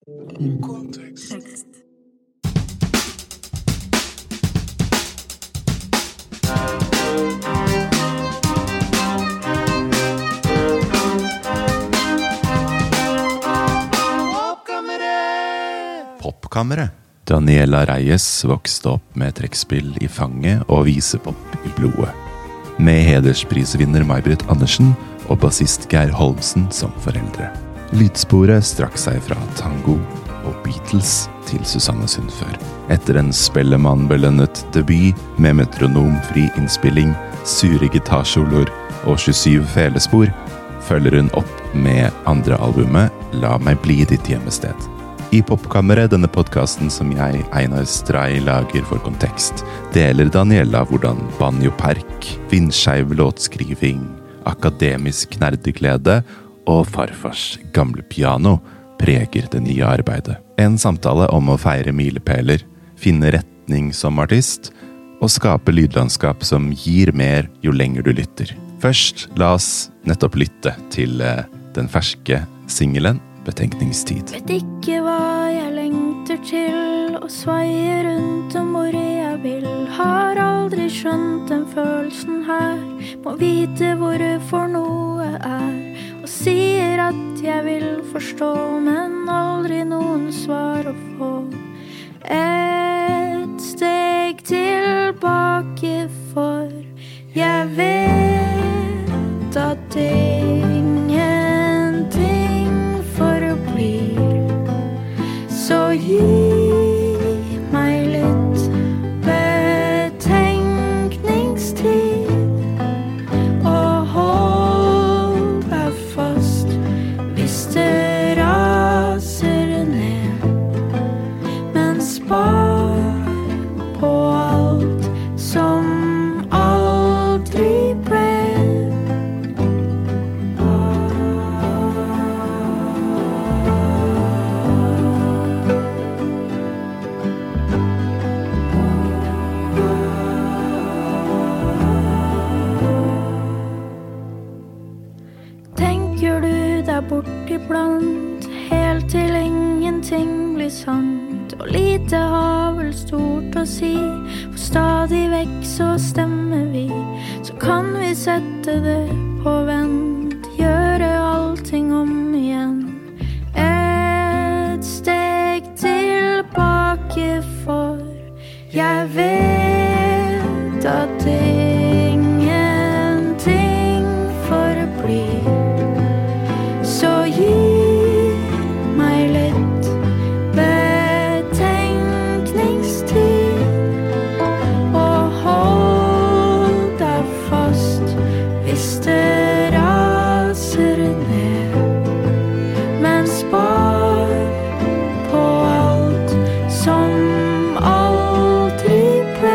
Kontekst. Popkammeret. Daniela Reyes vokste opp med trekkspill i fanget og visepop i blodet. Med hedersprisvinner May-Britt Andersen og bassist Geir Holmsen som foreldre. Lydsporet strakk seg fra tango og Beatles til Susanne Sundfør. Etter en Spellemann-belønnet debut med metronomfri innspilling, sure gitarsoloer og 27 felespor, følger hun opp med andre albumet La meg bli ditt hjemmested. I Popkammeret, denne podcasten som jeg, Einar Stray, lager for kontekst, deler Daniela hvordan banjopark, vindskeiv låtskriving, akademisk nerdeglede og farfars gamle piano preger det nye arbeidet. En samtale om å feire milepæler, finne retning som artist og skape lydlandskap som gir mer jo lenger du lytter. Først, la oss nettopp lytte til den ferske singelen Betenkningstid. Vet ikke hva jeg lengter til, og sveier rundt om hvor jeg vil. Har aldri skjønt den følelsen her, må vite hvorfor noe er. Og sier at jeg vil forstå, men aldri noen svar å få. Et steg tilbake, for jeg vet at så gi meg litt betenkningstid, og hold deg fast hvis det raser ned, men spar på alt som aldri ble. Bortiblant, helt til ingenting blir sant, og lite har vel stort å si, for stadig vekk så stemmer vi, så kan vi sette det på vent, gjøre allting om igjen. Et steg tilbake, for jeg vet at ingenting forblir. Så gi meg litt betenkningstid, og hold deg fast hvis det raser ned, men spar på alt som aldri ble.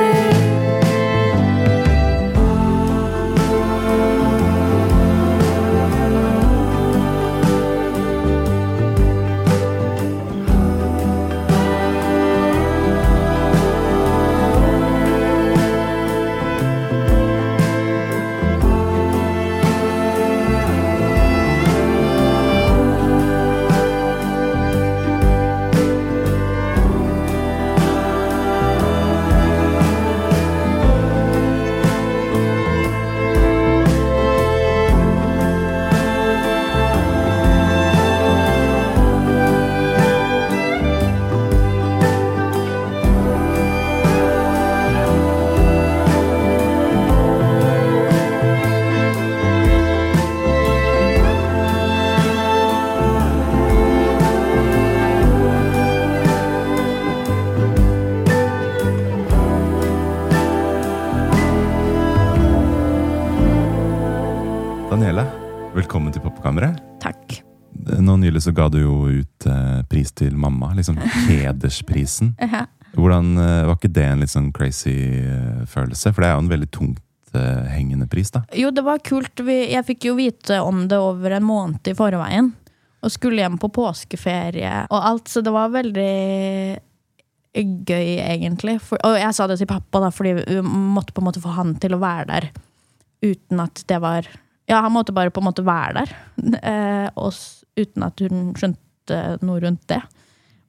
Daniela, velkommen til Popkammeret. Takk. Nå nylig så ga du jo ut pris til mamma, liksom hedersprisen. Hvordan, var ikke det en litt sånn crazy følelse? For det er jo en veldig tungt hengende pris da. Jo, det var kult. Jeg fikk jo vite om det over en måned i forveien, og skulle hjem på påskeferie og alt, så det var veldig gøy egentlig. Og jeg sa det til pappa da, fordi vi måtte på en måte få han til å være der, uten at det var... Ja, han måtte bare på en måte være der, og uten at hun skjønte noe rundt det.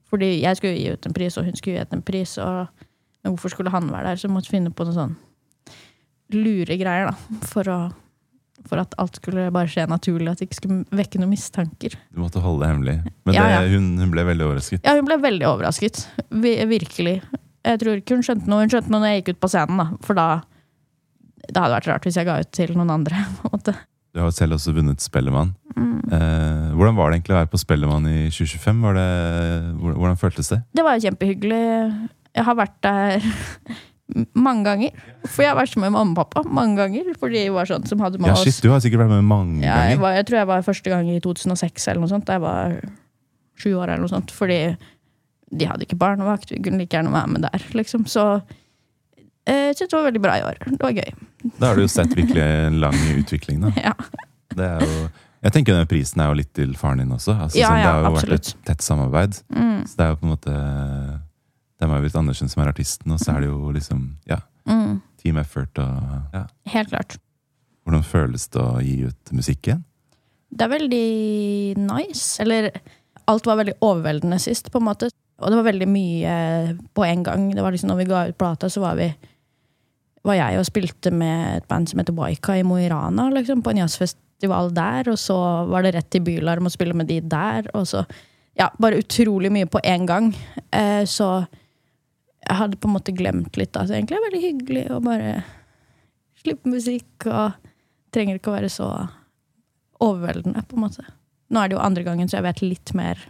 Fordi jeg skulle gi ut en pris, og hun skulle gi ut en pris, men hvorfor skulle han være der? Så jeg måtte finne på noe sånn lure greier da, for at alt skulle bare skje naturlig, at det ikke skulle vekke noen mistanker. Du måtte holde det hemmelig. Men hun ble veldig overrasket. Ja, hun ble veldig overrasket. Virkelig. Jeg tror ikke hun skjønte noe. Hun skjønte noe når jeg gikk ut på scenen, da. For da det hadde vært rart hvis jeg ga ut til noen andre. På en måte. Du har selv også vunnet Spellemann. Hvordan var det egentlig å være på Spellemann i 2025? Hvordan føltes det? Det var jo kjempehyggelig. Jeg har vært der mange ganger. For jeg har vært med mamma og pappa mange ganger. For de var sånn som hadde med oss. Ja, shit, du har sikkert vært med mange ganger. Jeg tror jeg var første gang i 2006 eller noe sånt. Da jeg var 7 år eller noe sånt. Fordi de hadde ikke barnevakt. Vi kunne like gjerne være med der, liksom. Så jeg synes det var veldig bra i år. Det var gøy. Da har du jo sett virkelig en lang utvikling, da. Ja. Det er jo, jeg tenker denne prisen er jo litt til faren din også. Altså, det har jo absolutt vært et tett samarbeid. Så det er jo på en måte det er May-Britt Andersen som er artisten, og så er det jo liksom, team effort og Helt klart. Hvordan føles det å gi ut musikk igjen? Det er veldig nice. Eller, alt var veldig overveldende sist, på en måte. Og det var veldig mye på en gang. Det var liksom, når vi ga ut plata, så var jeg og spilte med et band som heter Waika i Mo i Rana, liksom, på en jazzfestival der, og så var det rett til Bylarm å spille med de der, og så, bare utrolig mye på en gang. Så jeg hadde på en måte glemt litt, altså egentlig er det veldig hyggelig å bare slippe musikk, og trenger ikke å være så overveldende, på en måte. Nå er det jo andre gangen, så jeg vet litt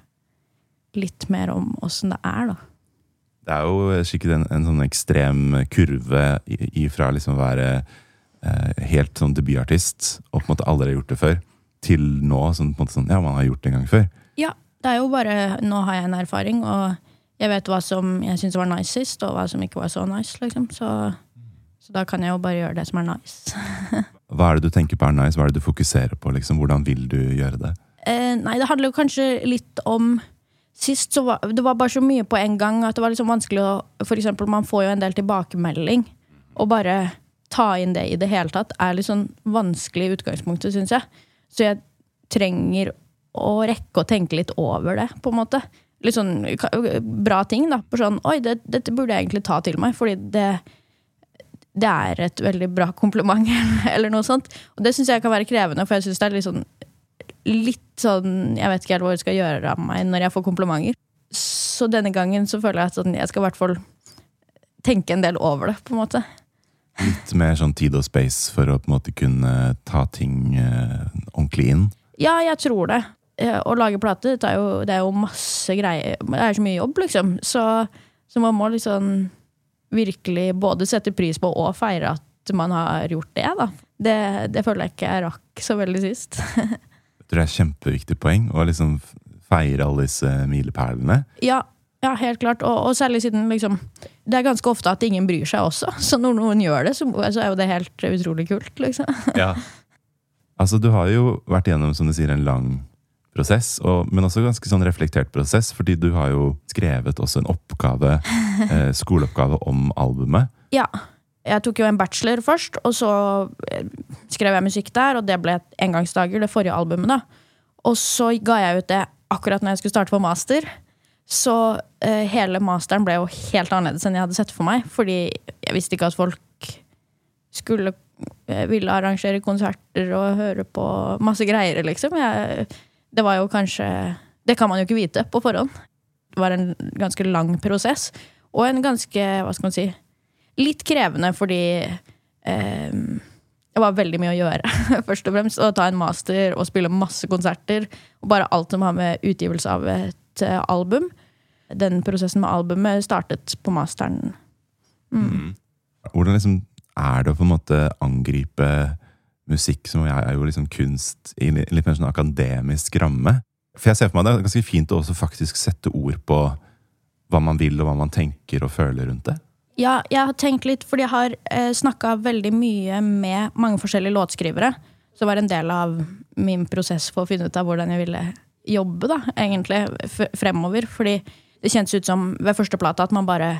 mer om hvordan det er, da. Det er jo sikkert en sånn ekstrem kurve ifra liksom å være helt sånn debutartist, og på en måte aldri har gjort det før, til nå, sånn, på en måte sånn, man har gjort det en gang før. Ja, det er jo bare, nå har jeg en erfaring, og jeg vet hva som jeg synes var nice sist, og hva som ikke var så nice, liksom. Så da kan jeg jo bare gjøre det som er nice. Hva er det du tenker på er nice? Hva er det du fokuserer på, liksom? Hvordan vil du gjøre det? Nei, det handler jo kanskje litt om sist så det var bare så mye på en gang at det var liksom vanskelig å, for eksempel man får jo en del tilbakemelding og bare ta inn det i det hele tatt er litt sånn vanskelig i utgangspunktet, synes jeg. Så jeg trenger å rekke å tenke litt over det, på en måte. Litt sånn bra ting da, på sånn, oi, dette burde jeg egentlig ta til meg, fordi det er et veldig bra kompliment eller noe sånt. Og det synes jeg kan være krevende, for jeg synes det er litt sånn, jeg vet ikke helt hva jeg skal gjøre av meg når jeg får komplimenter. Så denne gangen så føler jeg at jeg skal i hvert fall tenke en del over det, på en måte. Litt mer sånn tid og space for å på en måte kunne ta ting ordentlig inn? Ja, jeg tror det. Å lage plate, det er jo masse greier. Det er så mye jobb, liksom. Så man må liksom virkelig både sette pris på og feire at man har gjort det, da. Det føler jeg ikke jeg rakk så veldig sist. Det er et kjempeviktig poeng å liksom feire alle disse milepælene. Ja, helt klart. Og særlig siden liksom, det er ganske ofte at ingen bryr seg også. Så når noen gjør det, så er jo det helt utrolig kult, liksom. Ja. Altså, du har jo vært gjennom, som du sier, en lang prosess, men også ganske sånn reflektert prosess, fordi du har jo skrevet også en oppgave, skoleoppgave om albumet. Ja. Jeg tok jo en bachelor først, og så skrev jeg musikk der, og det ble et engangsdager, det forrige albumet da. Og så ga jeg ut det akkurat når jeg skulle starte på master. Så hele masteren ble jo helt annerledes enn jeg hadde sett for meg, fordi jeg visste ikke at folk ville arrangere konserter og høre på masse greier, liksom. Det var jo kanskje, det kan man jo ikke vite på forhånd. Det var en ganske lang prosess, og en ganske, hva skal man si, litt krevende, fordi det var veldig mye å gjøre, først og fremst. Å ta en master og spille masse konserter, og bare alt som har med utgivelse av et album. Den prosessen med albumet startet på masteren. Hvordan liksom er det å på en måte angripe musikk, som er jo liksom kunst, i litt mer sånn akademisk ramme? For jeg ser for meg det er ganske fint å også faktisk sette ord på hva man vil, og hva man tenker og føler rundt det. Ja, jeg har tenkt litt, fordi jeg har snakket veldig mye med mange forskjellige låtskrivere, som var en del av min prosess for å finne ut av hvordan jeg ville jobbe da, egentlig, fremover. Fordi det kjennes ut som ved første plata at man bare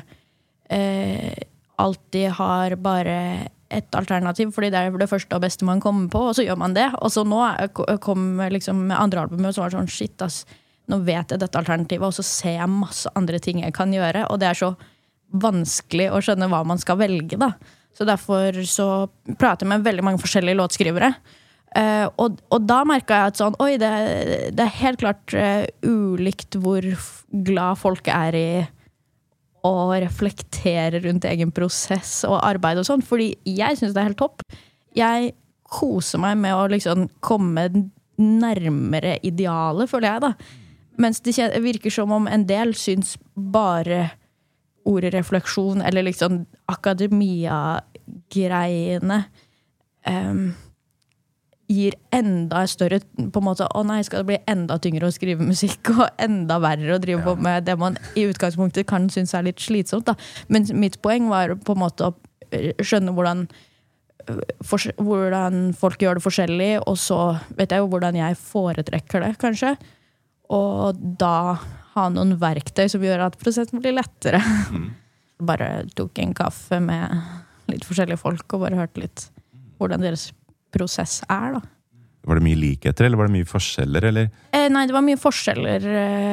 alltid har bare et alternativ, fordi det er det første og beste man kommer på, og så gjør man det. Og så nå kom liksom med andre albumet, og så var det sånn, shit ass, nå vet jeg dette alternativet, og så ser jeg masse andre ting jeg kan gjøre, og det så vanskelig å skjønne hva man skal velge da. Så derfor så prater jeg med veldig mange forskjellige låtskrivere. Og da merket jeg at sånn, oi, det helt klart ulikt hvor glad folk i å reflektere rundt egen prosess og arbeid og sånn, fordi jeg synes det helt topp. Jeg koser meg med å liksom komme nærmere idealet, føler jeg da. Mens det virker som om en del synes bare ordet refleksjon, eller liksom akademia-greiene gir enda større, på en måte, nei, skal det bli enda tyngre å skrive musikk, og enda verre å drive på med det man i utgangspunktet kan synes litt slitsomt da. Men mitt poeng var på en måte å skjønne hvordan folk gjør det forskjellig, og så vet jeg jo hvordan jeg foretrekker det, kanskje. Og da ha noen verktøy som gjør at prosessen blir lettere. Bare tok en kaffe med litt forskjellige folk, og bare hørte litt hvordan deres prosess da. Var det mye likheter, eller var det mye forskjeller, eller? Nei, det var mye forskjeller.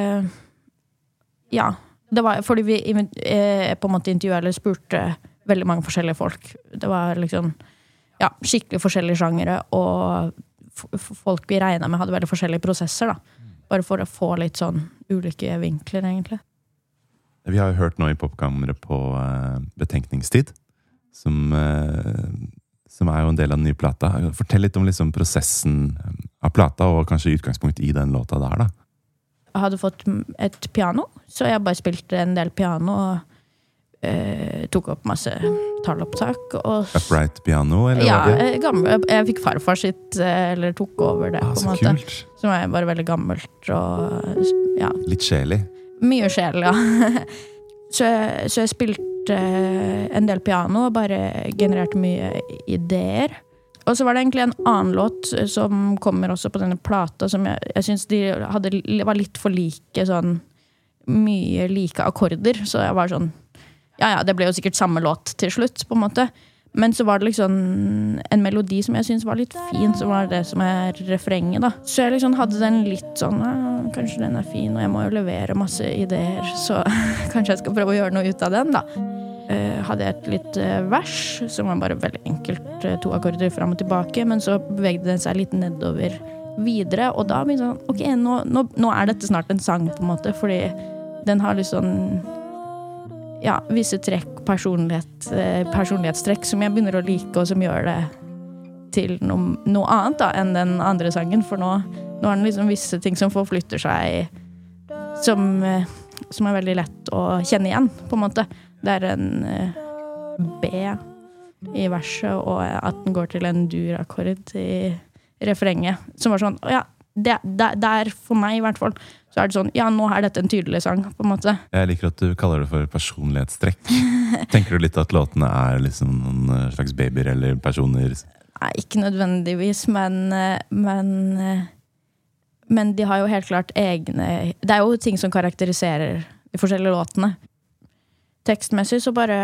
Ja, det var fordi vi på en måte intervjuet eller spurte veldig mange forskjellige folk. Det var liksom skikkelig forskjellige sjangere, og folk vi regnet med hadde veldig forskjellige prosesser da. Bare for å få litt sånn ulike vinkler, egentlig. Vi har jo hørt nå i Popkammeret på Betenkningstid, som jo en del av den nye plata. Fortell litt om liksom prosessen av plata, og kanskje utgangspunkt i den låta der da. Jeg hadde fått et piano, så jeg bare spilte en del piano, og tok opp masse tallopptak. Upright piano, eller ja, jeg fikk farfar sitt, eller tok over det på en måte. Så kult. Som bare veldig gammelt, og ja. Litt sjelig. Mye sjel, ja. så jeg spilte en del piano, og bare genererte mye ideer. Og så var det egentlig en annen låt som kommer også på denne plata, som jeg synes de var litt for like, sånn mye like akkorder, så jeg var sånn ja, det ble jo sikkert samme låt til slutt, på en måte. Men så var det liksom en melodi som jeg synes var litt fin, som var det som refrenget da. Så jeg liksom hadde den litt sånn, kanskje den fin, og jeg må jo levere masse ideer, så kanskje jeg skal prøve å gjøre noe ut av den da. Hadde jeg et litt vers, som var bare veldig enkelt, 2 akkorder frem og tilbake, men så bevegde den seg litt nedover videre, og da begynte sånn, ok, nå dette snart en sang, på en måte, fordi den har litt sånn visse trekk, personlighetstrekk som jeg begynner å like, og som gjør det til noe annet da, enn den andre sangen, for nå den liksom visse ting som forflytter seg, som veldig lett å kjenne igjen, på en måte. Det en B i verset, og at den går til en dur-akkord i refrenget, som var sånn, det for meg i hvert fall, så det sånn, nå dette en tydelig sang, på en måte. Jeg liker at du kaller det for personlighetstrekk. Tenker du litt at låtene liksom noen slags babyer eller personer? Nei, ikke nødvendigvis, men de har jo helt klart egne... Det jo ting som karakteriserer de forskjellige låtene. Tekstmessig så bare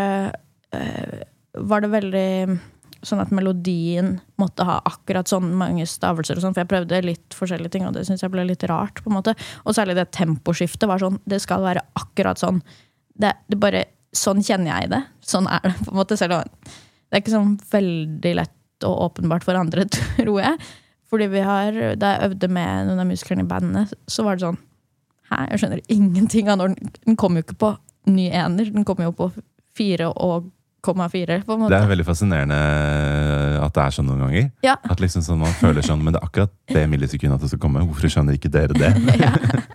var det veldig... sånn at melodien måtte ha akkurat sånn mange stavelser og sånn, for jeg prøvde litt forskjellige ting, og det synes jeg ble litt rart på en måte, og særlig det temposkiftet var sånn, det skal være akkurat sånn, det bare, sånn kjenner jeg det, sånn det på en måte, selv om det ikke sånn veldig lett og åpenbart for andre, tror jeg, fordi da jeg øvde med noen av musikerne i bandet, så var det sånn, jeg skjønner ingenting av når den kom jo ikke på ny ener, den kom jo på 4 og 0,4 på en måte. Det veldig fascinerende at det sånn noen ganger. Ja. At liksom sånn man føler sånn, men det akkurat det millisekundet at det skal komme. Hvorfor skjønner ikke dere det? Ja.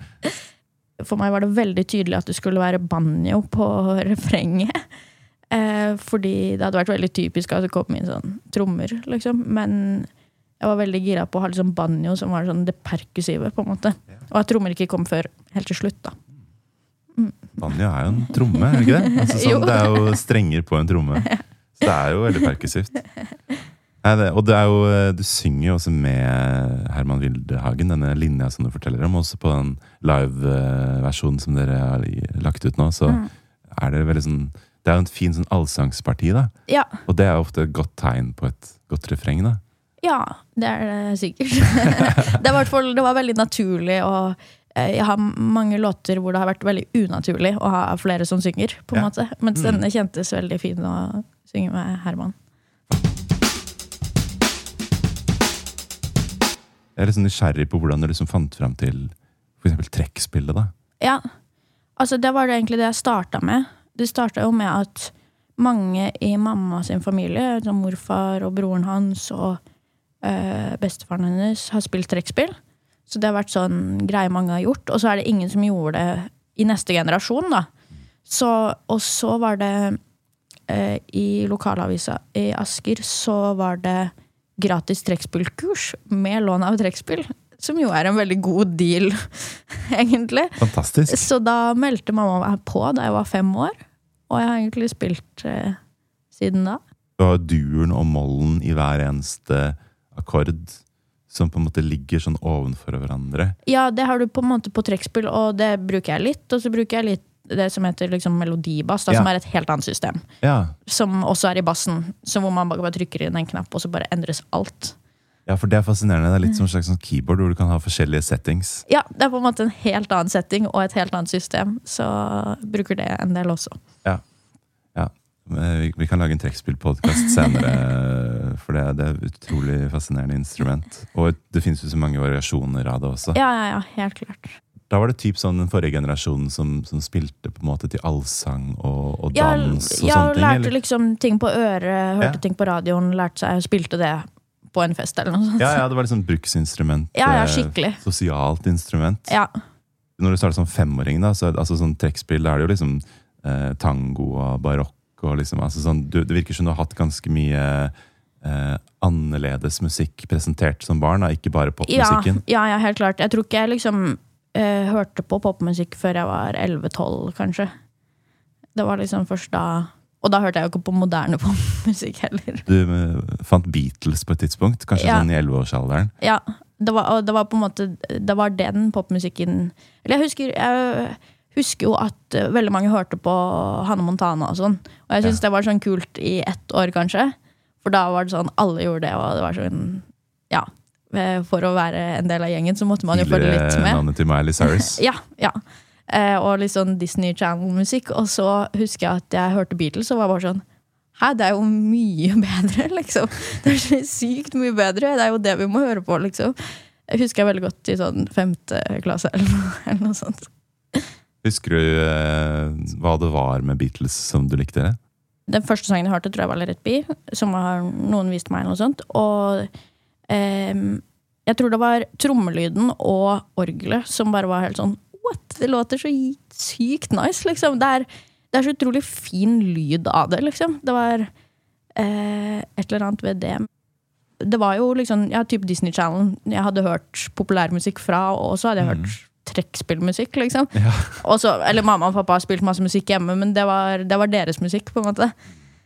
For meg var det veldig tydelig at det skulle være banjo på refrenget. Fordi det hadde vært veldig typisk at det kom inn sånn trommer, liksom. Men jeg var veldig gira på å ha liksom banjo som var sånn det perkussive, på en måte. Og at trommer ikke kom før helt til slutt, da. Banjo jo en tromme, ikke det? Altså, sånn, det jo strenger på en tromme. Så det jo veldig perkussivt. Og det jo, du synger jo også med Herman Wildehagen, denne linja som du forteller om, også på den live-versjonen som dere har lagt ut nå, så det veldig sånn, det jo en fin sånn allsangsparti da. Ja. Og det ofte et godt tegn på et godt refreng da. Ja, det det sikkert. Det var veldig naturlig, og jeg har mange låter hvor det har vært veldig unaturlig å ha flere som synger, på en måte. Mens denne kjentes veldig fin å synge med Herman. Jeg litt sånn nysgjerrig på hvordan du liksom fant frem til for eksempel trekkspillet da. Ja, altså det var det egentlig det jeg startet med. Det startet jo med at mange i mamma sin familie, som morfar og broren hans og bestefaren hennes, har spilt trekkspill. Så det har vært sånn greie mange har gjort, og så det ingen som gjorde det i neste generasjon da. Og så var det i lokalavisa i Asker, så var det gratis trekkspillkurs med lån av trekkspill, som jo en veldig god deal, egentlig. Fantastisk. Så da meldte mamma meg på da jeg var 5 år, og jeg har egentlig spilt siden da. Du har duren og mollen i hver eneste akkord, som på en måte ligger sånn ovenfor hverandre. Ja, det har du på en måte på trekkspill, og det bruker jeg litt, og så bruker jeg litt det som heter liksom melodibass, da, som et helt annet system. Ja. Som også i bassen, hvor man bare trykker inn en knapp, og så bare endres alt. Ja, for det fascinerende. Det litt som en slags sånn keyboard, hvor du kan ha forskjellige settings. Ja, det på en måte en helt annen setting, og et helt annet system. Så bruker det en del også. Ja. Vi kan lage en trekkspillpodcast senere, for det et utrolig fascinerende instrument. Og det finnes jo så mange variasjoner av det også. Ja, helt klart. Da var det typ sånn den forrige generasjonen som spilte på en måte til allsang og dans og sånne ting? Ja, lærte liksom ting på øret, hørte ting på radioen, lærte seg og spilte det på en fest eller noe sånt. Ja, det var liksom bruksinstrument. Ja, skikkelig. Sosialt instrument. Ja. Når du starter som 5-åring da, så altså sånn trekkspill, da det jo liksom tango og barokk og liksom, altså sånn, det virker som du har hatt ganske mye annerledes musikk presentert som barn, da, ikke bare popmusikken. Ja, helt klart. Jeg tror ikke jeg liksom hørte på popmusikk før jeg var 11-12, kanskje. Det var liksom først da. Og da hørte jeg jo ikke på moderne popmusikk heller. Du fant Beatles på et tidspunkt, kanskje sånn i 11-årsalderen? Ja, det var på en måte, det var den popmusikken. Eller jeg husker jo at veldig mange hørte på Hannah Montana og sånn. Og jeg synes det var sånn kult i 1 år kanskje. For da var det sånn, alle gjorde det, og det var sånn, ja. For å være en del av gjengen, så måtte man jo følge litt med. Navnet til Miley Cyrus. Ja. Og litt sånn Disney Channel-musikk. Og så husker jeg at jeg hørte Beatles, og var bare sånn, det jo mye bedre, liksom. Det så sykt mye bedre. Det jo det vi må høre på, liksom. Jeg husker veldig godt i sånn 5. klasse, eller noe sånt. Husker du hva det var med Beatles som du likte det? Den første sangen jeg hørte, tror jeg var Let It Be, som noen viste meg, eller noe sånt. Og jeg tror det var trommelyden og orgelet som bare var helt sånn, what? Det låter så sykt nice, liksom. Det så utrolig fin lyd av det, liksom. Det var et eller annet ved det. Det var jo liksom, typ Disney Channel. Jeg hadde hørt populærmusikk fra, og så hadde jeg hørt trekkspillmusikk, liksom. Ja. Også, eller mamma og pappa har spilt masse musikk hjemme, men det var deres musikk, på en måte.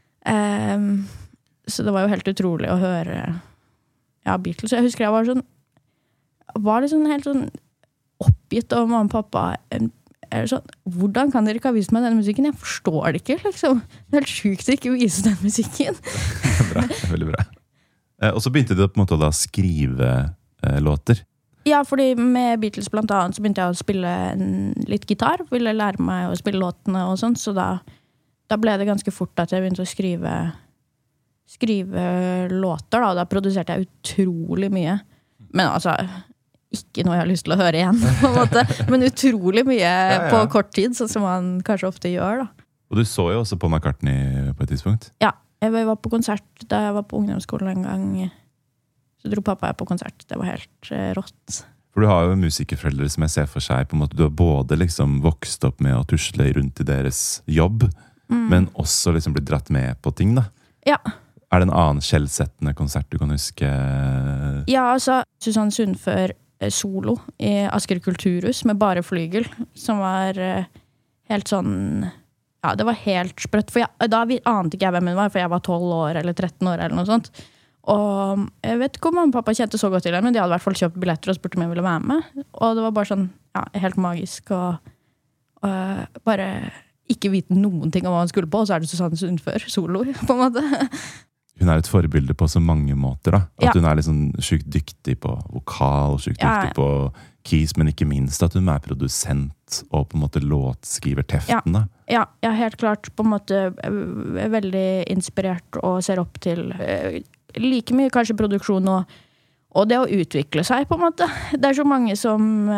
Så det var jo helt utrolig å høre Beatles. Jeg husker jeg var liksom helt sånn oppgitt over mamma og pappa. Sånn, hvordan kan dere ikke ha vist meg denne musikken? Jeg forstår det ikke, liksom. Det helt sykt å ikke vise den musikken. Bra, veldig bra. Og så begynte du på en måte da skrive låter. Ja, fordi med Beatles blant annet så begynte jeg å spille litt gitar. Ville lære meg å spille låtene og sånt, så da ble det ganske fort at jeg begynte å skrive låter, da. Da produserte jeg utrolig mye. Men altså, ikke noe jeg har lyst til å høre igjen, på en måte. Men utrolig mye på kort tid, sånn som man kanskje ofte gjør, da. Og du så jo også på McCartney på et tidspunkt? Ja, jeg var på konsert da jeg var på ungdomsskolen en gang. Så dro pappa på konsert. Det var helt rått. For du har jo musikerforeldre som jeg ser for seg, på en måte, du har både liksom vokst opp med å tusle rundt i deres jobb, men også liksom blitt dratt med på ting, da. Ja. Det en annen skjellsettende konsert du kan huske? Ja, altså Susanne Sundfør solo i Asker Kulturhus med bare flygel, som var helt sånn, ja, det var helt sprøtt, for da ante ikke jeg hvem hun var, for jeg var 12 år eller 13 år eller noe sånt. Og jeg vet ikke om mamma og pappa kjente så godt til det, men de hadde i hvert fall kjøpt billetter og spurte om jeg ville være med. Og det var bare sånn, helt magisk, og bare ikke vite noen ting om hva han skulle på, og så det Susanne Sundfør solo, på en måte. hun et forbilde på så mange måter da. At hun liksom sykt dyktig på vokal, sykt dyktig på keys, men ikke minst at hun produsent og på en måte låtskriver teften da. Ja, jeg helt klart på en måte veldig inspirert og ser opp til like mye kanskje produksjon og det å utvikle seg på en måte. Det så mange som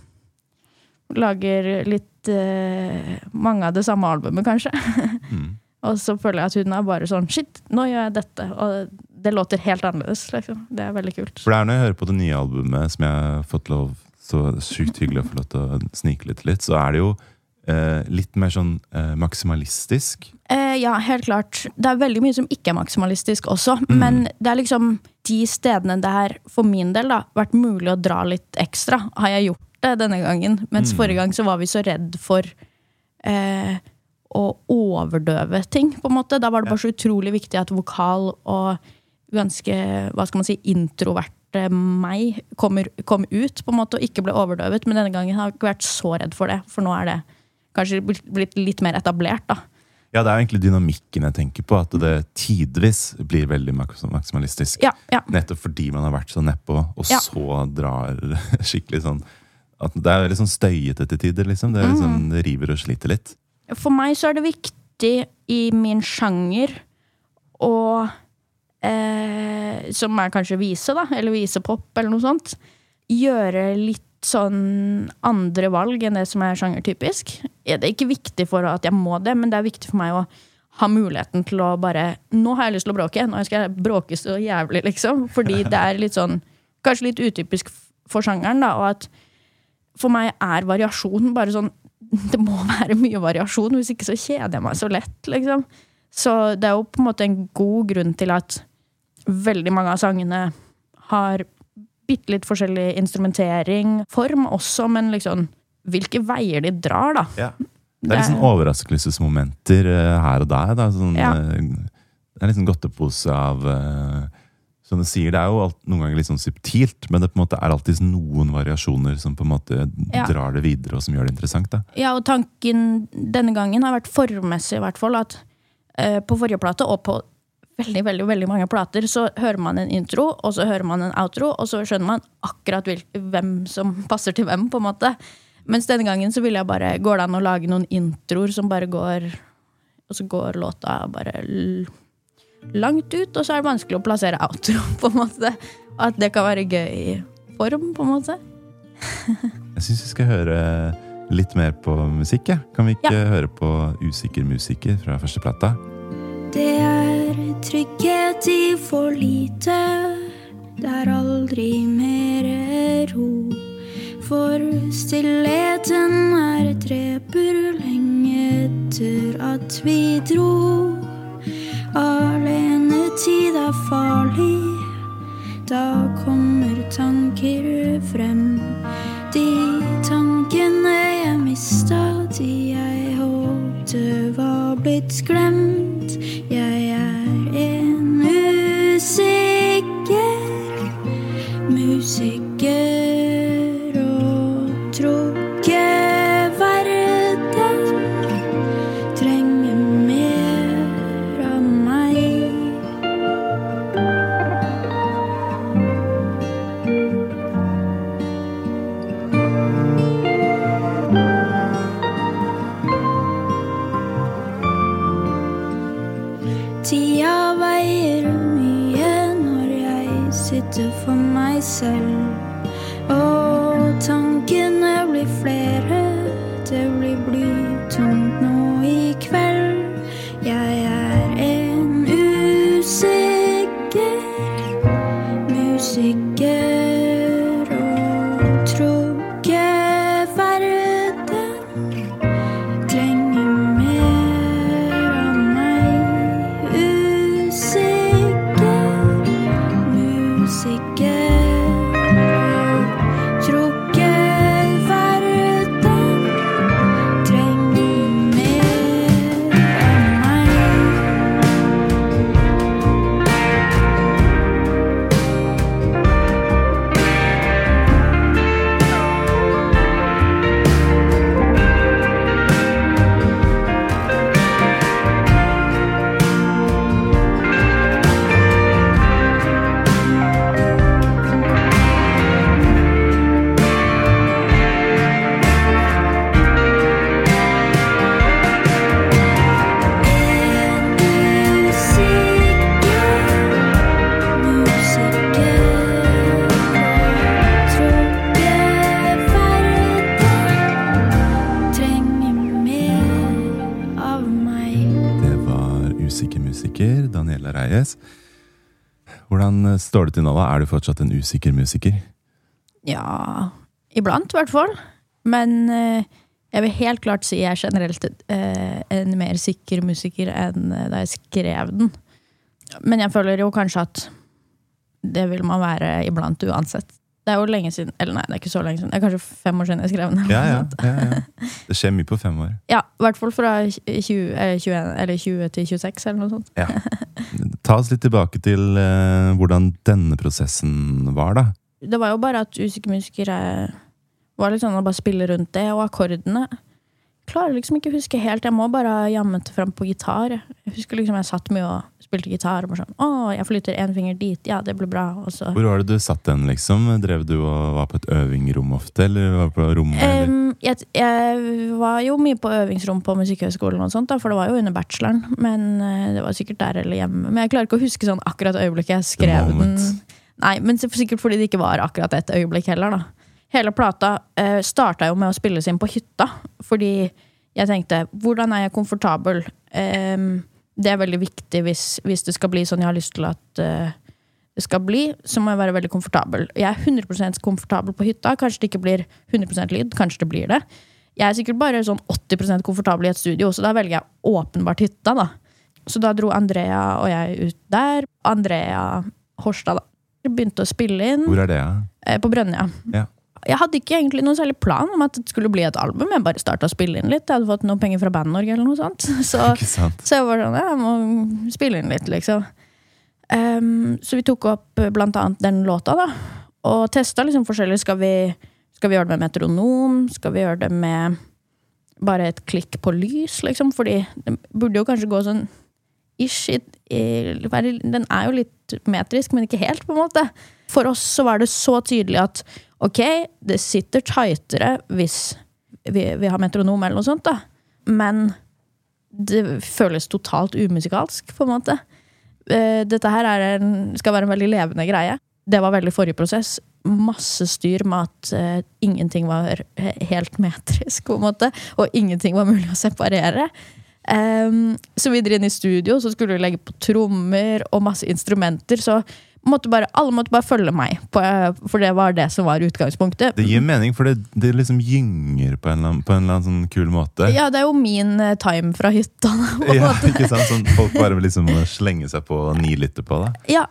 lager litt mange av det samme albumet kanskje. Og så føler jeg at hun bare sånn, shit, nå gjør jeg dette, og det låter helt annerledes, liksom. Det veldig kult. For det når jeg hører på det nye albumet, som jeg har fått lov, så sykt hyggelig å få lov til å snike litt, så det jo litt mer sånn maksimalistisk. Ja, helt klart. Det veldig mye som ikke maksimalistisk også, men det liksom de stedene det for min del da, vært mulig å dra litt ekstra, har jeg gjort det denne gangen, mens forrige gang så var vi så redd for å overdøve ting, på en måte. Da var det bare så utrolig viktig at vokal og ganske, hva skal man si, introverte meg kom ut, på en måte, og ikke ble overdøvet. Men denne gangen har jeg ikke vært så redd for det, for nå det kanskje blitt litt mer etablert, da. Ja, det egentlig dynamikken jeg tenker på, at det tidvis blir veldig maksimalistisk. Ja. Nettopp fordi man har vært så nedpå, og så drar skikkelig sånn, at det litt sånn støyete til tider, liksom. Det liksom, det river og sliter litt. For meg så det viktig i min sjanger og som kanskje vise da, eller visepop eller noe sånt, gjøre litt sånn andre valg enn det som sjangertypisk. Det ikke viktig for at jeg må det, men det viktig for meg å ha muligheten til å bare, nå har jeg lyst til å bråke, nå skal jeg bråke så jævlig liksom, fordi det litt sånn, kanskje litt utypisk for sjangeren da, og at for meg variasjon bare sånn, det må være mye variasjon, hvis ikke så kjeder jeg meg så lett, liksom. Så det jo på en måte en god grunn til at veldig mange av sangene har bittelitt forskjellig instrumentering, form også, men liksom, hvilke veier de drar, da. Ja. Det litt sånn overraskelsesmomenter her og der, da. Sånn, det litt sånn godtepose av... Som du sier, det jo noen ganger litt sånn subtilt, men det på en måte alltid noen variasjoner som på en måte drar det videre og som gjør det interessant. Da. Ja, og tanken denne gangen har vært formmessig i hvert fall, at på forrige plate og på veldig, veldig, veldig mange plater så hører man en intro, og så hører man en outro, og så skjønner man akkurat hvem som passer til hvem, på en måte. Mens denne gangen så vil jeg bare, går det an å lage noen introer som bare går, og så går låta bare... langt ut, og så det vanskelig å plassere outro, på en måte. At det kan være gøy i form, på en måte. Jeg synes vi skal høre litt mer på musikk, ja. Kan vi ikke høre på Usikker musiker fra første plata? Det trygghet i for lite, det aldri mer ro. For stillheten et reper lenge etter at vi dro. Alene tid farlig, da kommer tanker frem. De tankene jeg mistet, de jeg håpte var blitt glemt. Jeg en usikker musiker og tror ikke verden trenger mer av meg. Tida veier mye når jeg sitter for meg selv, og tankene blir flere, det blir blytungt nå i kveld. Jeg en usikker musiker og tror ikke verden trenger mer av meg. Usikker musiker og musiker, Daniela Reyes. Hvordan står det til nå da? Du fortsatt en usikker musiker? Ja, iblant I hvert fall. Men jeg vil helt klart si jeg generelt en mer sikker musiker enn da jeg skrev den. Men jeg føler jo kanskje at det vil man være iblant uansett. Det jo lenge siden, eller nei, det ikke så lenge siden. Det kanskje 5 år siden jeg skrev den. Ja. Det skjer mye på 5 år. Ja, I hvert fall fra 20 til 26 eller noe sånt. Ja. Ta oss litt tilbake til hvordan denne prosessen var da. Det var jo bare at usikker musiker var litt sånn å bare spille rundt det, og akkordene. Klarer liksom ikke å huske helt, jeg må bare jammet frem på gitar. Jeg husker liksom jeg satt mye og spilte gitar, og bare sånn, jeg flytter en finger dit, ja, det blir bra. Og så. Hvor var det du satt den liksom? Drev du og var på et øvingrom ofte, eller var på rommet? Jeg var jo mye på øvingsrom på Musikkhøgskolen og sånt, da, for det var jo under bacheloren, men det var sikkert der eller hjemme. Men jeg klarer ikke å huske sånn akkurat øyeblikket jeg skrev den. Nei, men sikkert fordi det ikke var akkurat et øyeblikk heller da. Hele plata startet jo med å spilles inn på hytta, fordi jeg tenkte, hvordan jeg komfortabel? Det veldig viktig hvis det skal bli sånn jeg har lyst til at det skal bli, så må jeg være veldig komfortabel. Jeg 100% komfortabel på hytta, kanskje det ikke blir 100% lyd, kanskje det blir det. Jeg sikkert bare sånn 80% komfortabel I et studio, så da velger jeg åpenbart hytta da. Så da dro Andrea og jeg ut der. Andrea Horstad da. Begynte å spille inn. Hvor det? På Brønnøya. Ja. Jeg hadde ikke egentlig noen særlig plan om at det skulle bli et album. Jeg bare startet å spille inn litt. Jeg hadde fått noen penger fra Band-Norge eller noe sånt. Så jeg var sånn, jeg må spille inn litt, liksom. Så vi tok opp blant annet den låta da. Og testet liksom forskjellig. Skal vi gjøre det med metronom? Skal vi gjøre det med bare et klikk på lys, liksom? Fordi det burde jo kanskje gå sånn ish, den jo litt metrisk, men ikke helt på en måte. For oss så var det så tydelig at ok, det sitter tightere hvis vi har metronom eller noe sånt da, men det føles totalt umusikalsk på en måte. Dette her skal være en veldig levende greie. Det var veldig forrige prosess. Masse styr med at ingenting var helt metrisk på en måte, og ingenting var mulig å separere. Så videre inn I studio så skulle vi legge på trommer og masse instrumenter, så alle måtte bare følge meg for det var det som var utgangspunktet. Det gir mening, for det liksom gynger på en eller annen sånn kul måte. Ja, det jo min time fra hytta ja, ikke sant? Sånn folk bare liksom slenge seg på og nilitte på det. Ja,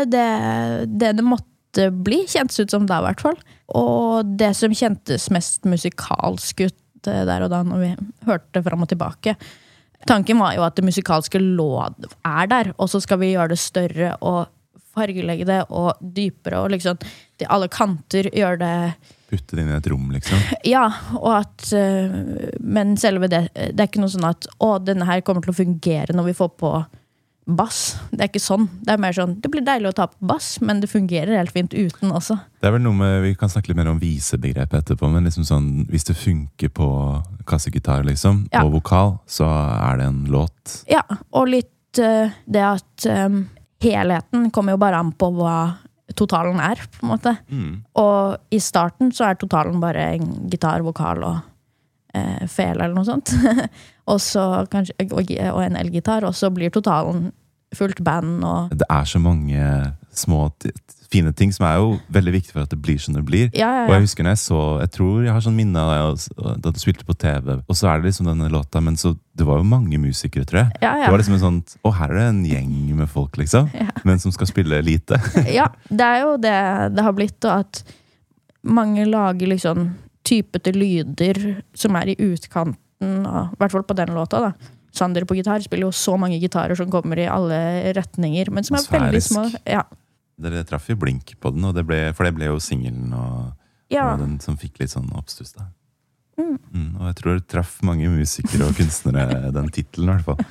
det måtte bli kjentes ut som det I hvert fall. Og det som kjentes mest musikalsk ut der og da når vi hørte frem og tilbake. Tanken var jo at det musikalske låd der, og så skal vi gjøre det større og fargelegge det og dypere, og liksom til alle kanter gjøre det. Putte det inn I et rom, liksom. Ja, og at, men selve det ikke noe sånn at, denne her kommer til å fungere når vi får på bass. Det ikke sånn. Det mer sånn, det blir deilig å ta på bass, men det fungerer helt fint uten også. Det vel noe med, vi kan snakke litt mer om visebegrepet etterpå, men liksom sånn, hvis det funker på kassegitar liksom, og vokal, så det en låt. Ja, og litt det at helheten kommer jo bare an på hva totalen på en måte. Og I starten så totalen bare en gitar, vokal og fel eller noe sånt. Og så kanskje og en elgitar, og så blir totalen fullt band og det så mange små fine ting som jo veldig viktig for at det blir som det blir. Ja. Og jeg husker når jeg tror jeg har sånn minne da du spilte på TV, og så det liksom denne låta, men så det var jo mange musikere, tror jeg. Ja. Det var liksom en sånn, her det en gjeng med folk liksom, men som skal spille lite. Ja, det jo det har blitt, og at mange lager liksom typete lyder som I utkanten, og, I hvert fall på den låta da. Sander på gitar spiller jo så mange gitarer som kommer I alle retninger, men som veldig små. Ja. Dere traff jo blink på den, og for det ble jo singelen og den som fikk litt sånn oppstuss da. Og jeg tror det traff mange musikere og kunstnere den titelen I hvert fall.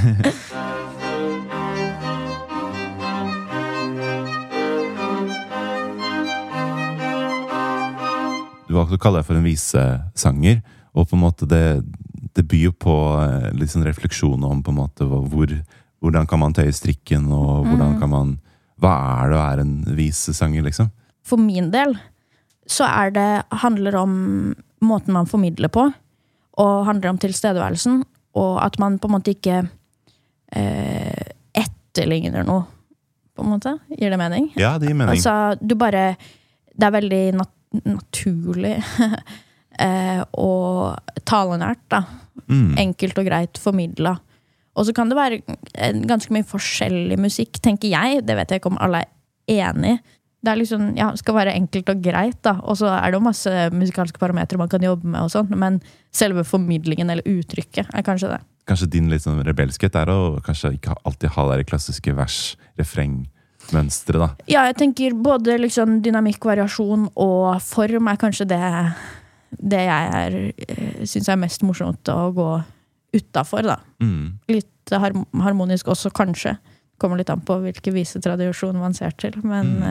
Du valgte å kalle deg for en visesanger, og på en måte det byr jo på litt sånn refleksjon om på en måte hvordan kan man tøye strikken, og hvordan kan man, hva det å en visesanger liksom? For min del så handler om måten man formidler på, og handler om tilstedeværelsen, og at man på en måte ikke etterligner noe, på en måte. Gir det mening? Ja, det gir mening. Altså, det veldig naturlig og talenært, da. Enkelt og greit formidlet. Og så kan det være ganske mye forskjellig musikk, tenker jeg. Det vet jeg ikke om alle enig. Det liksom, skal være enkelt og greit, da. Og så det jo masse musikalske parametre man kan jobbe med og sånt, men selve formidlingen eller uttrykket kanskje det. Kanskje din litt sånn rebelskhet å kanskje ikke alltid ha det klassiske vers, refreng, mønstre, da. Ja, jeg tenker både liksom dynamikk, variasjon og form kanskje det jeg synes mest morsomt å gå utenfor, da. Litt harmonisk også, kanskje. Kommer litt an på hvilke visetradisjon man ser til,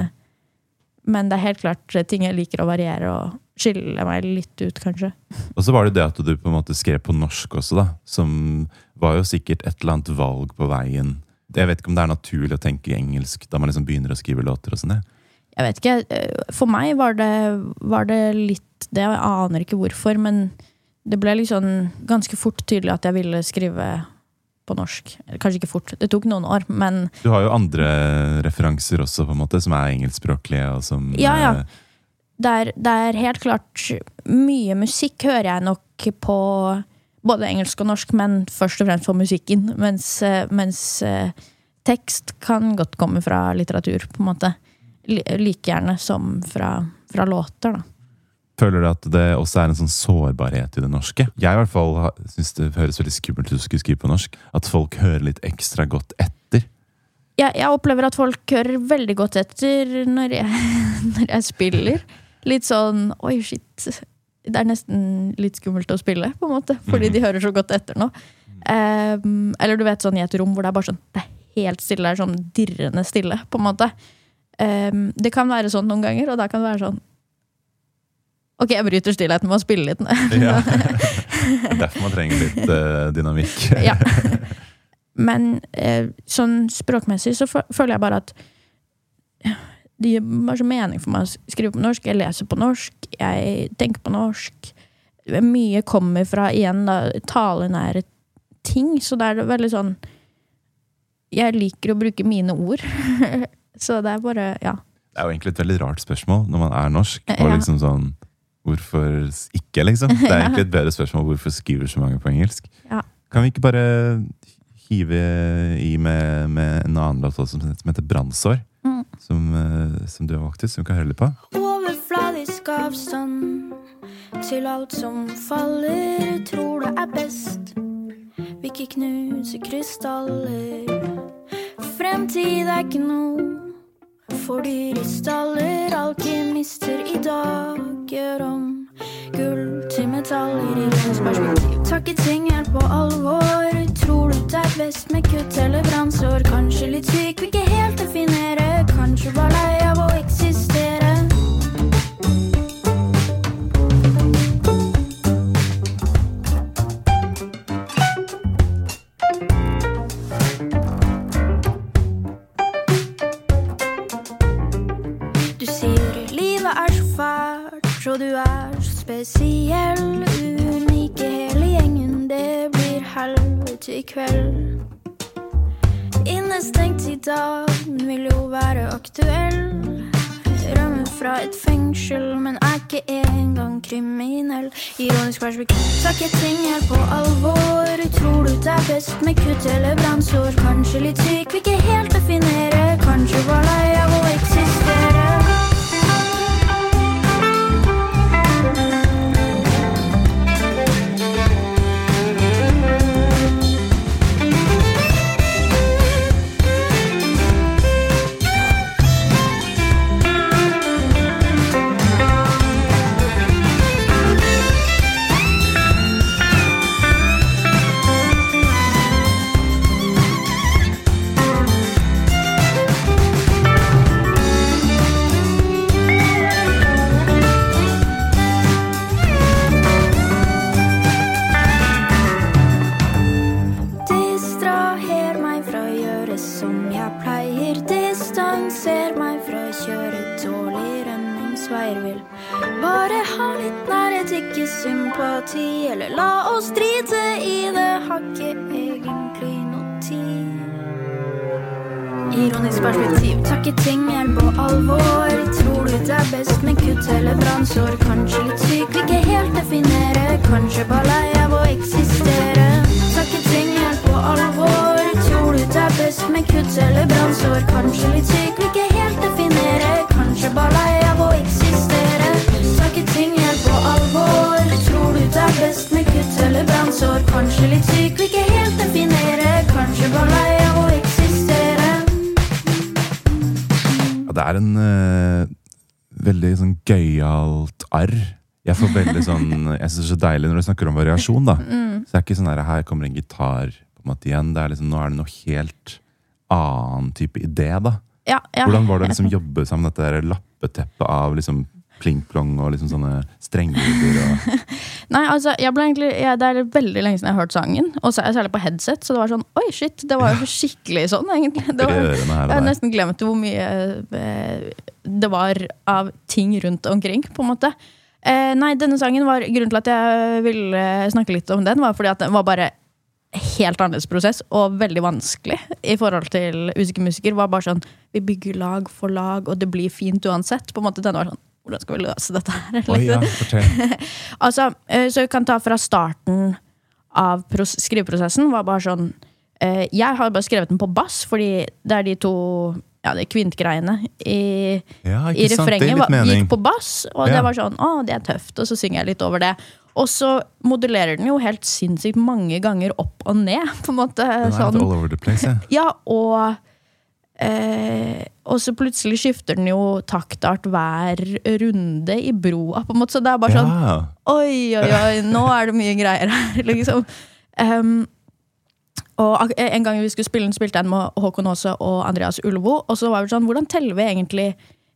men det helt klart ting jeg liker å variere og skille meg litt ut, kanskje. Og så var det at du på en måte skrev på norsk også, da, som var jo sikkert et eller annet valg på veien. Jeg vet ikke om det naturlig å tenke engelsk da man liksom begynner å skrive låter og sånn, Jeg vet ikke. For meg var det litt det, jeg aner ikke hvorfor, men det ble liksom ganske fort tydelig at jeg ville skrive på norsk. Kanskje ikke fort, det tok noen år, men... Du har jo andre referanser også, på en måte, som engelskspråklige, og som... Ja. Det helt klart mye musikk hører jeg nok på både engelsk og norsk, men først og fremst for musikken, mens tekst kan godt komme fra litteratur, på en måte. Like gjerne som fra låter, da. Føler du at det også en sånn sårbarhet i det norske? Jeg i hvert fall synes det høres veldig skummelt ut å skulle skrive på norsk, at folk hører litt ekstra godt etter. Jeg opplever at folk hører veldig godt etter når jeg spiller. Litt sånn, oi shit, det nesten litt skummelt å spille, på en måte, fordi de hører så godt etter nå. Eller du vet sånn i et rom hvor det bare sånn, det helt stille, det sånn dirrende stille, på en måte. Det kan være sånn noen ganger, og da kan det være sånn, ok, jeg bryter stillheten med å spille litt. Ja. Derfor man trenger litt dynamikk. Ja. Men sånn språkmessig så føler jeg bare at det gir bare så mening for meg å skrive på norsk. Jeg leser på norsk, jeg tenker på norsk. Mye kommer fra, igjen da, talenære ting, så det veldig sånn, jeg liker å bruke mine ord. Så det bare, ja. Det jo egentlig et veldig rart spørsmål når man norsk, og liksom sånn, hvorfor ikke, liksom? Det egentlig et bedre spørsmål, hvorfor skriver så mange på engelsk? Ja. Kan vi ikke bare hive i med en annen låt som heter Brannsår, som du har valgt ut, som vi kan høre litt på? Overfladisk avstand til alt som faller, tror det best. Vi ikke knuser krystaller, fremtid ikke noe for de ristaller, alkemister i dag gjør om gull til metaller i perspektiv. Takke ting helt på alvor, tror du det best med kutt eller brannsår? Kanskje litt syk, vil ikke helt definere, kanskje bare lei av å eksistere. Og du så spesiell, unik i hele gjengen, det blir helvete i kveld. Innestengt i dag vil jo være aktuell, rømme fra et fengsel, men ikke engang kriminell. Ironisk perspektiv, takke ting helt på alvor, tror du det best med kutt eller brannsår? Kanskje litt syk, vil ikke helt definere, kanskje bare lei av å eksistere. Sympati, eller la oss drite i det, har ikke egentlig noe tid. ironisk perspektiv. Tar ikke ting helt på alvor. Tror du det best med kutt eller brannsår? Kanskje litt syk, vil ikke helt definere. Kanskje bare lei av å eksistere. Tar ikke ting helt på alvor. Tror du det best med kutt eller brannsår? Kanskje litt syk, vil ikke helt definere. Kanskje bare lei av å eksistere. Tar ikke ting helt på alvor. Tror du det best med kutt eller brannsår? Kanskje litt syk, vil ikke helt definere. Kanskje bare lei av å eksistere. Ja, det en veldig sånn gøyalt arr. Jeg får veldig sånn, jeg synes det så deilig når du snakker om variasjon da. Så det ikke sånn her kommer en gitar på en måte igjen. Det liksom, nå det noe helt annen type idé da. Ja. Hvordan var det liksom jobbe sammen dette der lappeteppet av liksom pling-plong og liksom sånne strenglyder og... Nei, altså, det veldig lenge siden jeg har hørt sangen, og særlig på headset, så det var sånn, oi shit, det var jo skikkelig sånn egentlig. Jeg har nesten glemt hvor mye det var av ting rundt omkring, på en måte. Nei, denne sangen var, grunnen til at jeg ville snakke litt om den, var fordi at den var bare helt annerledes prosess, og veldig vanskelig i forhold til musiker var bare sånn, vi bygger lag for lag, og det blir fint uansett, på en måte. Den var sånn, hvordan skal vi løse dette her? Ja, fortell. Altså, så jeg kan ta fra starten av skriveprosessen, var bare sånn, jeg har bare skrevet den på bass, fordi det de to, ja, det kvintgreiene i refrenget gikk på bass, og det var sånn, det tøft, og så synger jeg litt over det. Og så modulerer den jo helt sinnssykt mange ganger opp og ned, på en måte. Den sånn. All over the place, ja. Og så plutselig skifter den jo taktart hver runde i broa, på en måte. Så det bare sånn, oi, nå det mye greier her, liksom. Og en gang vi skulle spille den, spilte jeg med Håkon Åse og Andreas Ulvo, og så var det sånn, hvordan teller vi egentlig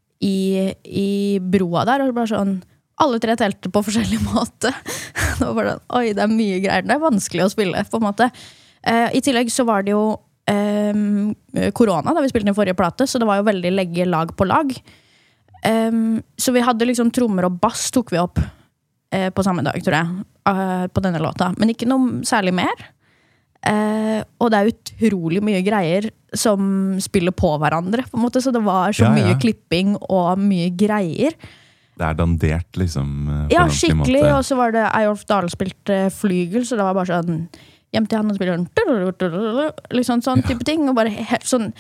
i broa der? Og det bare sånn, alle tre telte på forskjellig måte. Det var bare sånn, oi, det mye greier, det vanskelig å spille, på en måte. I tillegg så var det jo korona da vi spilte den i forrige plate, så det var jo veldig legge lag på lag. Så vi hadde liksom trommer og bass tok vi opp på samme dag, tror jeg, på denne låta. Men ikke noe særlig mer. Og det utrolig mye greier som spiller på hverandre, på en måte, så det var så mye klipping og mye greier. Det dandert liksom på ja, skikkelig, og så var det Eyolf Dahl spilte flygel, så det var bare sånn hjem til han og spiller liksom sånn type ting, og bare helt sånn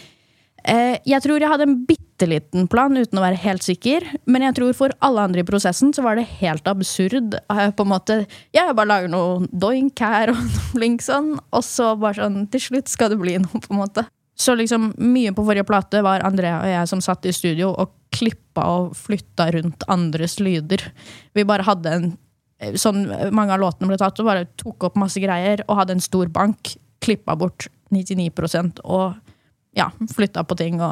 jeg tror jeg hadde en bitteliten plan uten å være helt sikker, men jeg tror for alle andre i prosessen så var det helt absurd på en måte, jeg bare lager noe doink her og noe blink sånn, og så bare sånn, til slutt skal det bli noe på en måte. Så liksom mye på forrige plate var Andrea og jeg som satt i studio og klippa og flytta rundt andres lyder. Vi bare hadde sånn mange av låtene ble tatt og bare tok opp masse greier og hadde en stor bank, klippa bort 99% og ja, flytta på ting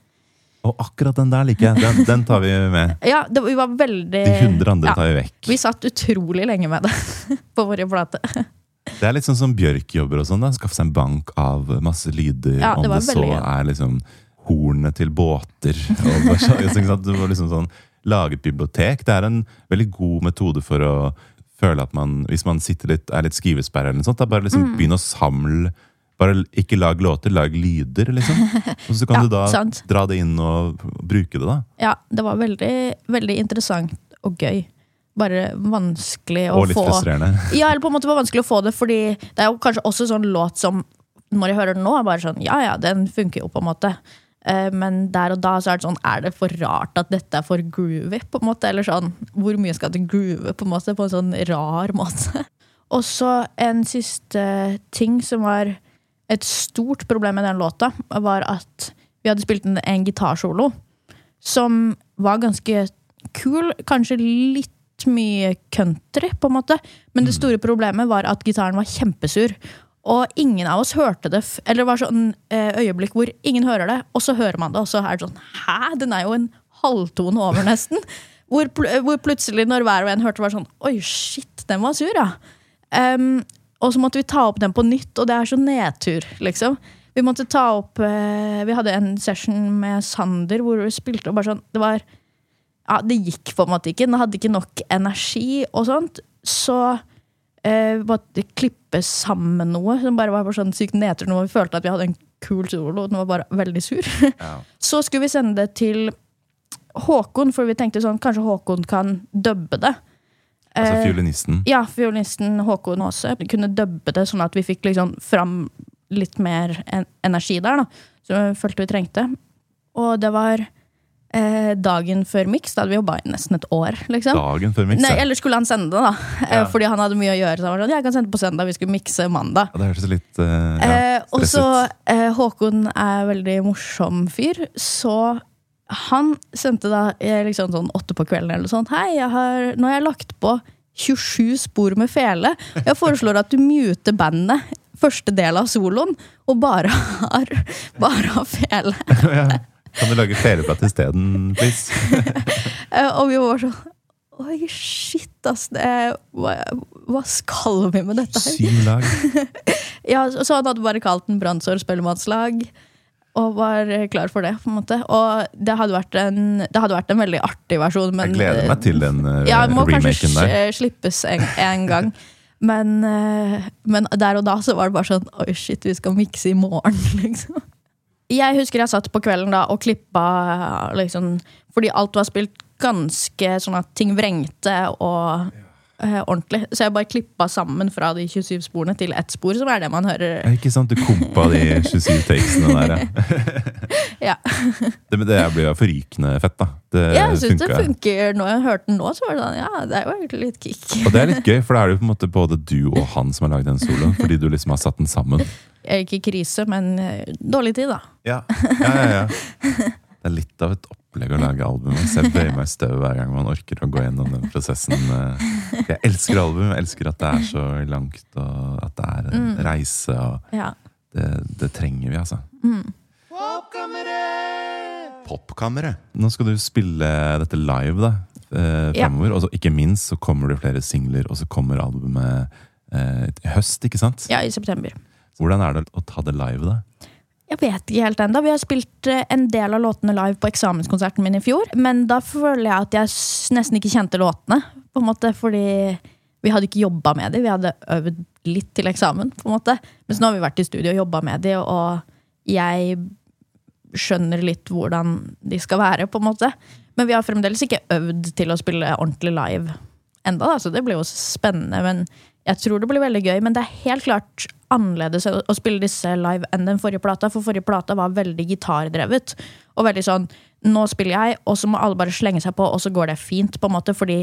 og akkurat den der liker jeg, den tar vi med. Ja, vi var veldig... De 100 andre tar vi vekk. Vi satt utrolig lenge med det på forrige plate. Det litt sånn som Bjørk jobber og sånn da, skaffe seg en bank av masse lyder, ja, om det så liksom hornet til båter, og det var liksom sånn, lage et bibliotek. Det en veldig god metode for å føle at man, hvis man sitter litt, litt skrivesperre eller noe sånt, da bare liksom begynne å samle, bare ikke lag låter, lag lyder liksom. Og så kan du da dra det inn og bruke det da. Ja, det var veldig, veldig interessant og gøy. Bare vanskelig å få... Og litt frustrerende. Ja, eller på en måte var vanskelig å få det, fordi det jo kanskje også sånn låt som, når jeg hører den nå, bare sånn, ja, den funker jo på en måte. Men der og da så det sånn, det for rart at dette for groovy på en måte, eller sånn, hvor mye skal det groove på en måte, på en sånn rar måte. Og så en siste ting som var et stort problem med den låta, var at vi hadde spilt en gitarsolo, som var ganske kul, kanskje litt mye country på en måte, men det store problemet var at gitaren var kjempesur, og ingen av oss hørte det, eller det var sånn øyeblikk hvor ingen hører det, og så hører man det, og så det sånn, den jo en halvtone over nesten, hvor plutselig når hver og en hørte var sånn, oi shit, den var sur ja. Og så måtte vi ta opp den på nytt, og det så nedtur liksom. Vi måtte ta opp, vi hadde en session med Sander hvor vi spilte, og bare sånn, det var, ja, det gikk på en måte ikke, den hadde ikke nok energi og sånt, så vi måtte klippe sammen noe som bare var sånn sykt nedtur, når vi følte at vi hadde en kul solo, den var bare veldig sur. Ja. Så skulle vi sende det til Håkon, for vi tenkte sånn, kanskje Håkon kan dubbe det. Altså fiolinisten. Ja, fiolinisten Håkon Åse kunne dubbe det sånn at vi fikk liksom fram litt mer energi der da, som vi følte vi trengte. Og det var dagen før mix, da hadde vi jobbet i nesten et år, liksom. Dagen før mix? Nei, eller skulle han sende det da, fordi han hadde mye å gjøre, så han var sånn, jeg kan sende på søndag, vi skulle mixe mandag. Ja, det hørtes litt og så, Håkon veldig morsom fyr, så han sendte da liksom sånn 8 på kvelden eller sånn, hei, nå har jeg lagt på 27 spor med fele, jeg foreslår at du muter bandet første del av soloen, og bare har fele. Ja. Kan du lage feleplatt i steden, please? Og vi var sånn, oi shit ass, hva skal vi med dette her? 7 lag. Ja, så han hadde bare kalt den Brandsår spellemannslag, og var klar for det, på en måte. Og det hadde vært en veldig artig versjon. Men, jeg gleder meg til den remaken der. Ja, må kanskje slippes en gang. Men der og da så var det bare sånn, oi shit, vi skal mikse i morgen, liksom. Jeg husker jeg satt på kvelden da og klippa, liksom, fordi alt var spilt ganske sånn at ting vrengte og ordentlig. Så jeg bare klippa sammen fra de 27 sporene til ett spor, som det man hører. Ikke sant, du kompa de 27 takesene der. Ja. Det blir jo forrykende fett da. Jeg synes det funker. Når jeg hørte den nå, så var det sånn, ja, det jo egentlig litt kick. Og det litt gøy, for det jo på en måte både du og han som har laget den soloen, fordi du liksom har satt den sammen. Jeg ikke i krise, men dårlig tid da. Ja. Det litt av et opplegg å lage album. Så jeg bøyer meg i støv hver gang man orker å gå gjennom den prosessen. Jeg elsker album, jeg elsker at det så langt, og at det en reise, og det trenger vi, altså. Popkammeret! Nå skal du spille dette live da, fremover, og så ikke minst så kommer det flere singler, og så kommer albumet i høst, ikke sant? Ja, i september. Hvordan det å ta det live da? Jeg vet ikke helt enda. Vi har spilt en del av låtene live på eksamenskonserten min i fjor, men da føler jeg at jeg nesten ikke kjente låtene, på en måte, fordi vi hadde ikke jobbet med dem. Vi hadde øvd litt til eksamen, på en måte. Men så nå har vi vært i studio og jobbet med dem, og jeg skjønner litt hvordan de skal være, på en måte. Men vi har fremdeles ikke øvd til å spille ordentlig live enda, da, så det blir jo spennende, men jeg tror det blir veldig gøy, men det helt klart annerledes å spille disse live enn den forrige plata, for forrige plata var veldig gitardrevet, og veldig sånn, nå spiller jeg, og så må alle bare slenge seg på, og så går det fint, på en måte, fordi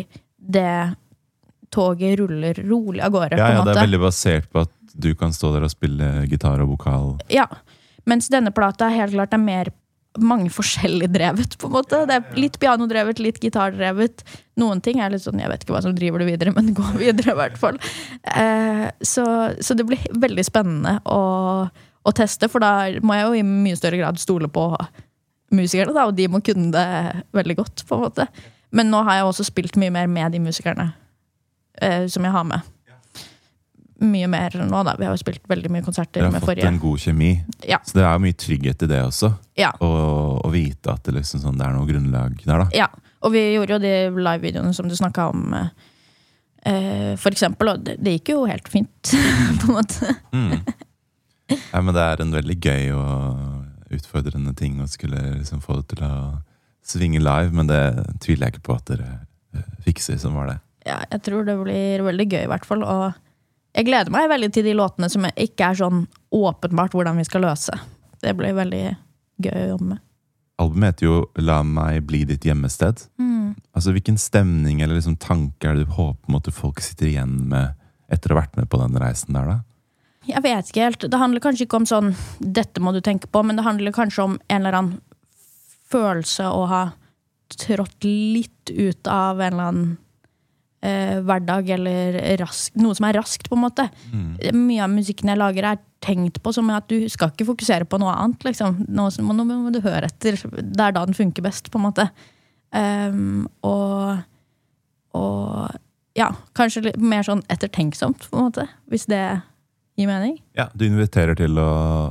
toget ruller rolig av gårde, på en måte. Ja, det veldig basert på at du kan stå der og spille gitar og vokal. Ja, mens denne plata helt klart mer mange forskjellig drevet, på en måte. Det litt pianodrevet, litt gitardrevet. Noen ting litt sånn, jeg vet ikke hva som driver det videre, men det går videre i hvert fall. Så det blir veldig spennende å teste, for da må jeg jo i mye større grad stole på musikerne, da, og de må kunne det veldig godt, på en måte. Men nå har jeg også spilt mye mer med de musikerne som jeg har med. Mye mer nå da, vi har jo spilt veldig mye konserter med forrige. Dere har fått en god kjemi, så det mye trygghet i det også, å vite at det, liksom, sånn, det noe grunnlag der da. Ja, og vi gjorde jo de live-videoene som du snakket om for eksempel, og det gikk jo helt fint på en måte. Ja, men det en veldig gøy og utfordrende ting å skulle liksom, få det til å svinge live, men det tviler jeg ikke på at dere fikser som var det. Ja, jeg tror det blir veldig gøy i hvert fall, og jeg gleder meg veldig til de låtene som ikke sånn åpenbart hvordan vi skal løse. Det blir veldig gøy å jobbe med. Albumet heter jo La meg bli ditt hjemmested. Altså hvilken stemning eller liksom tanker du håper at folk sitter igjen med etter å ha vært med på den reisen der da? Jeg vet ikke helt. Det handler kanskje ikke om sånn, dette må du tenke på, men det handler kanskje om en eller annen følelse å ha trådt litt ut av en eller annen hverdag eller noe som raskt på en måte. Mye av musikken jeg lager tenkt på som at du skal ikke fokusere på noe annet liksom. Nå må du høre etter det da den funker best på en måte. Og ja, kanskje litt mer sånn ettertenksomt på en måte, hvis det gir mening. Ja, du inviterer til å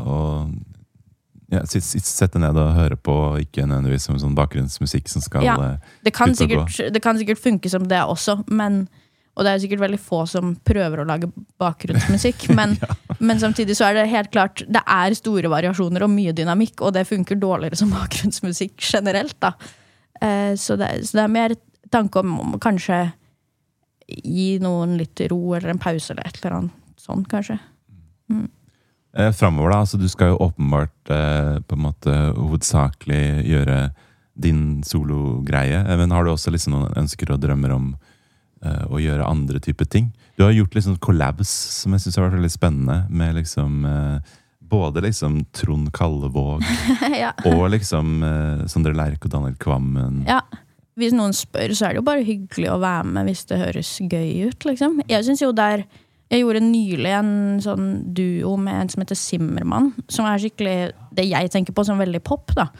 sette ned og høre på, ikke nødvendigvis som sånn bakgrunnsmusikk som skal det kan sikkert funke som det også, men, og det sikkert veldig få som prøver å lage bakgrunnsmusikk, men Men samtidig så det helt klart, det store variasjoner og mye dynamikk, og det funker dårligere som bakgrunnsmusikk generelt da. Så det mer tanke om kanskje gi noen litt ro eller en pause eller et eller annet sånn kanskje. Fremover da, altså du skal jo åpenbart på en måte hovedsakelig gjøre din solo-greie, men har du også liksom noen ønsker og drømmer om å gjøre andre typer ting? Du har gjort liksom collabs som jeg synes har vært veldig spennende, med liksom både liksom Trond Kallevåg Ja. og liksom Sondre Lerche og Daniel Kvammen. Ja, hvis noen spør så det jo bare hyggelig å være med hvis det høres gøy ut, liksom. Jeg synes jo jeg gjorde nylig en sånn duo med en som heter Zimmermann, som skikkelig det jeg tenker på som veldig pop da.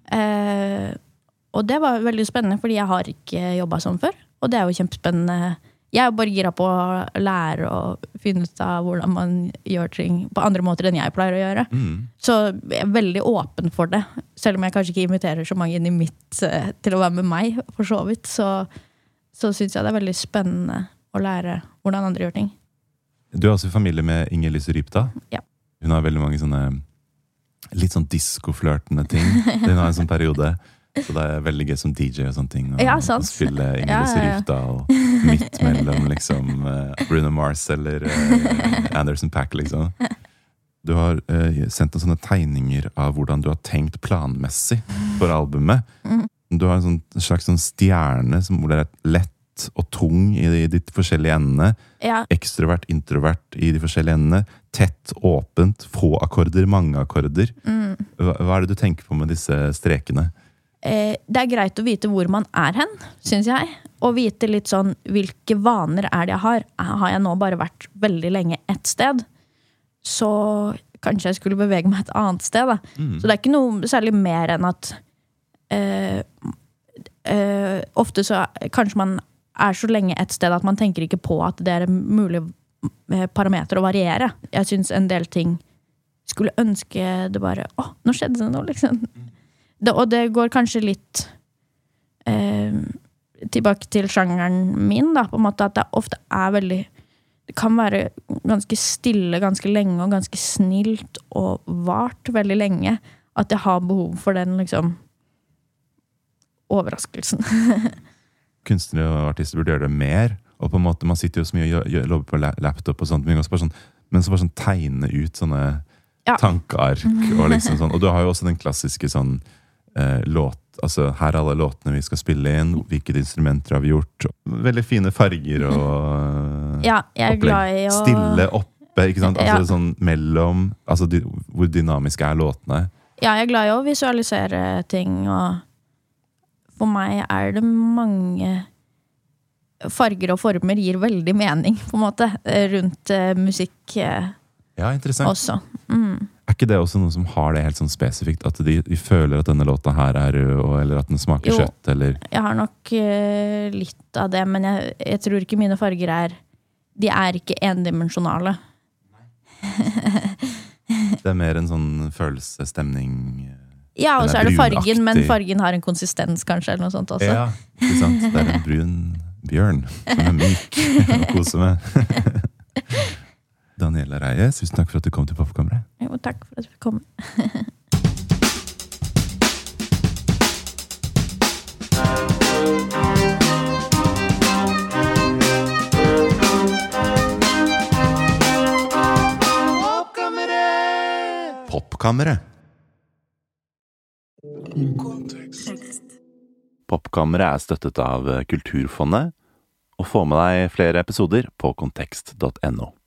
Og det var veldig spennende, fordi jeg har ikke jobbet sånn før. Og det jo kjempespennende. Jeg bare gira på å lære og finne ut av hvordan man gjør ting på andre måter enn jeg pleier å gjøre. Så jeg veldig åpen for det. Selv om jeg kanskje ikke inviterer så mange inn i mitt til å være med meg, for så vidt, så synes jeg det veldig spennende å lære hvordan andre gjør ting. Du også i familie med Inger-Lise Rypta. Ja. Hun har veldig mange sånne litt sånn disco-flørtende ting. Hun har en sånn periode. Så det veldig gøy som DJ og sånne ting. Ja, sant. Å spille Inger-Lise Rypdal midt mellom liksom Bruno Mars eller Anderson .Paak liksom. Du har sendt oss sånne tegninger av hvordan du har tenkt planmessig for albumet. Du har en slags stjerne hvor det lett og tung i de forskjellige endene. Ja. Ekstrovert, introvert i de forskjellige endene. Tett, åpent, få akkorder, mange akkorder. Hva det du tenker på med disse strekene? Det greit å vite hvor man hen, synes jeg. Og vite litt sånn, hvilke vaner det jeg har. Har jeg nå bare vært veldig lenge et sted, så kanskje jeg skulle bevege meg et annet sted. Da. Så det ikke noe særlig mer enn at ofte så kanskje man så lenge et sted at man tenker ikke på at det en mulig parameter å variere. Jeg synes en del ting skulle ønske det bare, nå skjedde det noe liksom. Og det går kanskje litt tilbake til sjangeren min da, på en måte at det ofte veldig, det kan være ganske stille ganske lenge og ganske snilt og vart veldig lenge at jeg har behov for den liksom overraskelsen. Kunstnere og artister burde gjøre det mer, og på en måte, man sitter jo så mye og jobber på laptop og sånt, men så bare sånn tegne ut sånne tankeark og liksom sånn, og du har jo også den klassiske sånn låt, altså her alle låtene vi skal spille inn, hvilke instrumenter har vi gjort, veldig fine farger og jeg glad i å stille oppe, ikke sant, altså sånn mellom, altså hvor dynamiske låtene. Ja, jeg glad i å visualisere ting, og for meg det mange farger og former gir veldig mening, på en måte, rundt musikk interessant. Også. Ikke det også noe som har det helt sånn spesifikt, at de føler at denne låta her rød, eller at den smaker kjøtt, eller? Jeg har nok litt av det, men jeg tror ikke mine farger de ikke endimensjonale. Det mer en sånn følelsesstemning. Ja, og så det fargen, men fargen har en konsistens kanskje, eller noe sånt også. Ja, ikke sant? Det en brun bjørn som myk å kose med. Daniela Reyes, tusen takk for at du kom til Popkammeret. Jo, takk for at du kom. Popkammeret. Popkammeret støttet av Kulturfondet, og få med deg flere episoder på kontekst.no.